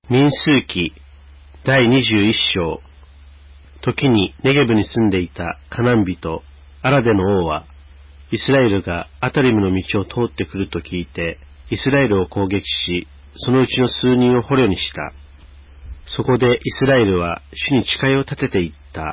民数記第21章。時にネゲブに住んでいたカナン人アラデの王は、イスラエルがアタリムの道を通ってくると聞いて、イスラエルを攻撃し、そのうちの数人を捕虜にした。そこでイスラエルは主に誓いを立てていった。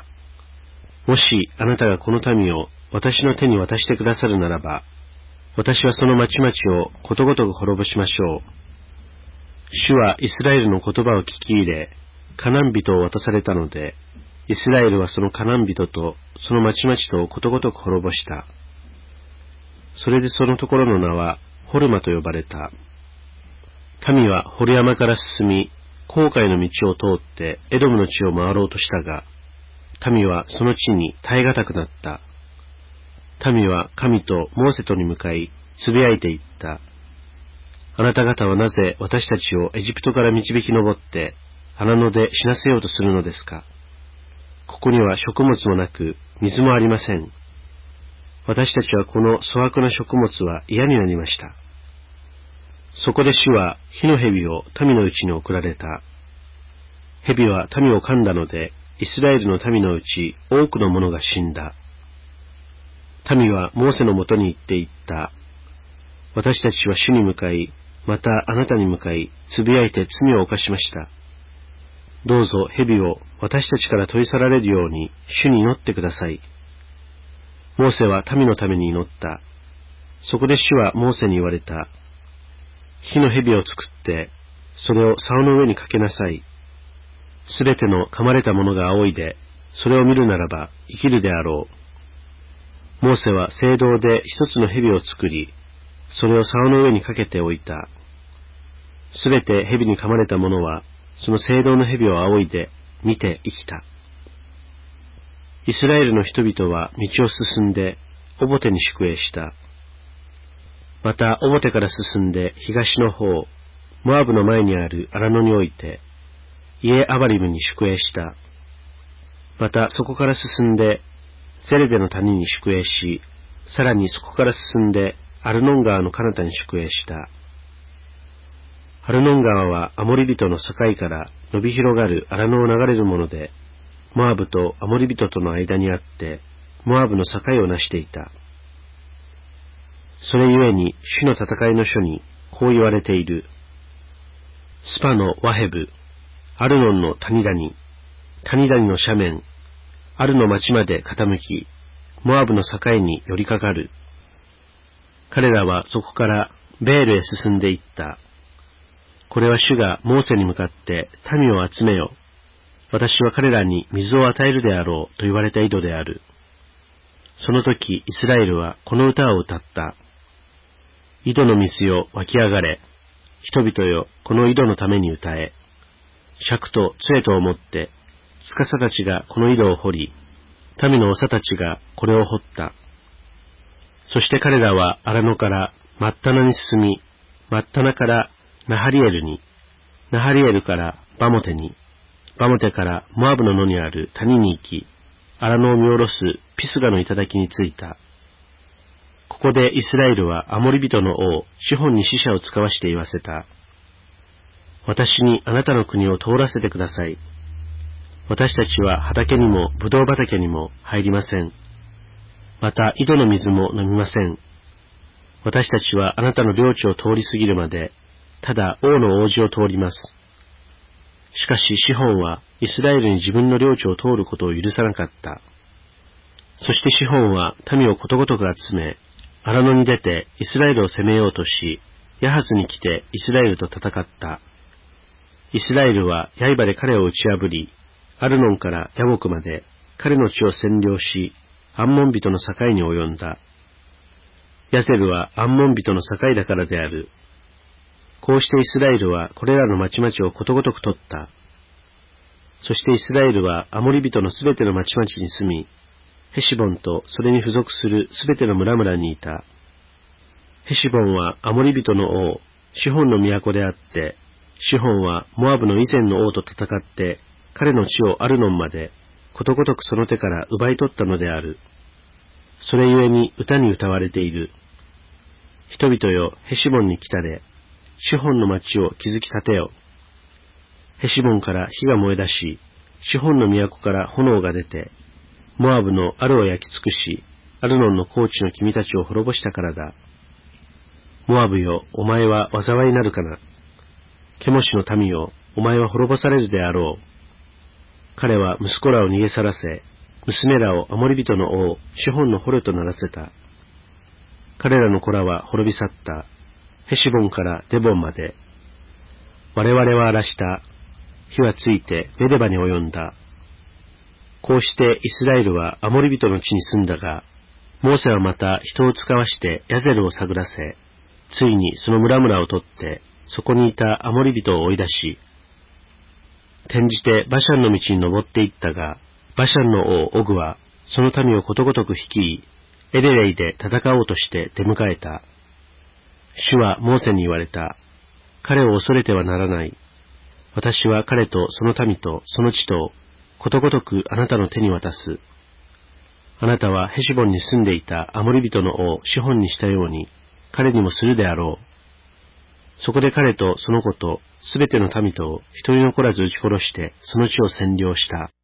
もしあなたがこの民を私の手に渡してくださるならば、私はその町々をことごとく滅ぼしましょう。主はイスラエルの言葉を聞き入れ、カナン人を渡されたので、イスラエルはそのカナン人とその町々とをことごとく滅ぼした。それでそのところの名はホルマと呼ばれた。民はホル山から進み、紅海の道を通ってエドムの地を回ろうとしたが、民はその地に耐え難くなった。民は神とモーセとに向かい、つぶやいていった。あなた方はなぜ私たちをエジプトから導き上って、荒野で死なせようとするのですか。ここには食物もなく、水もありません。私たちはこの粗悪な食物は嫌になりました。そこで主は火の蛇を民のうちに送られた。蛇は民を噛んだので、イスラエルの民のうち多くの者が死んだ。民はモーセのもとに行って言った。私たちは主に向かい、またあなたに向かい、つぶやいて罪を犯しました。どうぞ蛇を私たちから取り去られるように主に祈ってください。モーセは民のために祈った。そこで主はモーセに言われた。火の蛇を作って、それを竿の上にかけなさい。すべての噛まれたものが仰いで、それを見るならば生きるであろう。モーセは聖堂で一つの蛇を作り、それを竿の上にかけておいた。すべて蛇に噛まれた者は、その聖堂の蛇を仰いで、見て生きた。イスラエルの人々は道を進んで、オボテに宿営した。また、オボテから進んで東の方、モアブの前にある荒野において、イエアバリムに宿営した。また、そこから進んで、ゼレデの谷に宿営し、さらにそこから進んで、アルノン川の彼方に宿営した。アルノン川はアモリ人の境から伸び広がる荒野を流れるもので、モアブとアモリ人との間にあって、モアブの境を成していた。それゆえに主の戦いの書にこう言われている。スパのワヘブ、アルノンの谷谷、谷谷の斜面、アルの町まで傾き、モアブの境に寄りかかる。彼らはそこからベールへ進んでいった。これは主がモーセに向かって民を集めよ。私は彼らに水を与えるであろうと言われた井戸である。その時イスラエルはこの歌を歌った。井戸の水よ湧き上がれ。人々よこの井戸のために歌え。尺と杖とを持って、司たちがこの井戸を掘り、民の長たちがこれを掘った。そして彼らは荒野からマッタナに進み、マッタナからナハリエルに、ナハリエルからバモテに、バモテからモアブの野にある谷に行き、荒野を見下ろすピスガの頂に着いた。ここでイスラエルはアモリ人の王、シホンに使者を使わして言わせた。私にあなたの国を通らせてください。私たちは畑にもブドウ畑にも入りません。また井戸の水も飲みません。私たちはあなたの領地を通り過ぎるまで、ただ王の王子を通ります。しかしシホンはイスラエルに自分の領地を通ることを許さなかった。そしてシホンは民をことごとく集め、荒野に出てイスラエルを攻めようとし、ヤハズに来てイスラエルと戦った。イスラエルは刃で彼を打ち破り、アルノンからヤボクまで彼の地を占領し、アンモン人の境に及んだ。ヤゼルはアンモン人の境だからである。こうしてイスラエルはこれらの町々をことごとく取った。そしてイスラエルはアモリ人のすべての町々に住み、ヘシボンとそれに付属するすべての村々にいた。ヘシボンはアモリ人の王、シホンの都であって、シホンはモアブの以前の王と戦って、彼の地をアルノンまで、ことごとくその手から奪い取ったのである。それゆえに歌に歌われている。人々よ、ヘシボンに来たれ、シホンの町を築き立てよ。 ヘシボンから火が燃え出し、シホンの都から炎が出て、モアブのアルを焼き尽くし、アルノンの高地の君たちを滅ぼしたからだ。モアブよ、お前は災いになるかな。ケモシの民よ、お前は滅ぼされるであろう。彼は息子らを逃げ去らせ、娘らをアモリ人の王、シホンの捕虜とならせた。彼らの子らは滅び去った。ヘシボンからデボンまで。我々は荒らした。火はついてメデバに及んだ。こうしてイスラエルはアモリ人の地に住んだが、モーセはまた人を使わしてヤゼルを探らせ、ついにその村々を取って、そこにいたアモリ人を追い出し、転じてバシャンの道に登っていったが、バシャンの王オグはその民をことごとく率い、エレレイで戦おうとして出迎えた。主はモーセに言われた。彼を恐れてはならない。私は彼とその民とその地とをことごとくあなたの手に渡す。あなたはヘシボンに住んでいたアモリ人の王シホンにしたように彼にもするであろう。そこで彼とその子とすべての民とを一人残らず撃ち殺してその地を占領した。